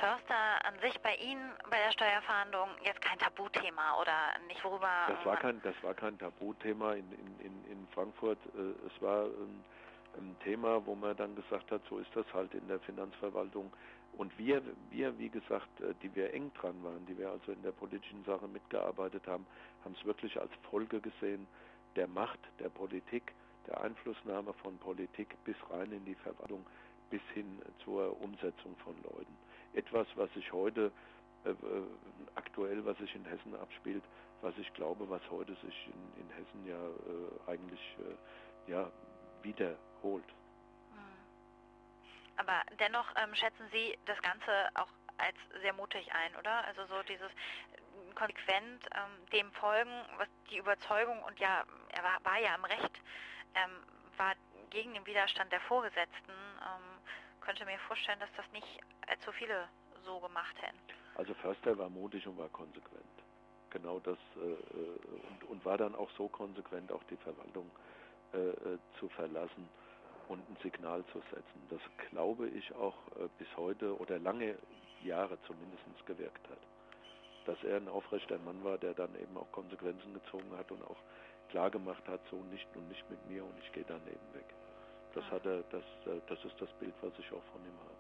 Förster an sich bei Ihnen bei der Steuerfahndung jetzt kein Tabuthema oder nicht, worüber... Das war kein Tabuthema in Frankfurt. Es war ein Thema, wo man dann gesagt hat, so ist das halt in der Finanzverwaltung. Und wir, wie gesagt, die wir eng dran waren, die wir also in der politischen Sache mitgearbeitet haben, haben es wirklich als Folge gesehen, der Macht der Politik, der Einflussnahme von Politik bis rein in die Verwaltung, bis hin zur Umsetzung von Leuten. Etwas, was sich heute aktuell, was sich in Hessen abspielt, was ich glaube, was heute sich in Hessen ja eigentlich wiederholt. Aber dennoch schätzen Sie das Ganze auch als sehr mutig ein, oder? Also so dieses konsequent dem folgen, was die Überzeugung, und ja, er war ja im Recht, war gegen den Widerstand der Vorgesetzten, könnte mir vorstellen, dass das nicht allzu viele so gemacht hätten. Also Förster war mutig und war konsequent. Genau das und war dann auch so konsequent, auch die Verwaltung zu verlassen und ein Signal zu setzen. Das glaube ich auch bis heute oder lange Jahre zumindest gewirkt hat. Dass er ein aufrechter Mann war, der dann eben auch Konsequenzen gezogen hat und auch klar gemacht hat, so nicht und nicht mit mir und ich gehe daneben weg. Das ist das Bild, was ich auch von ihm habe.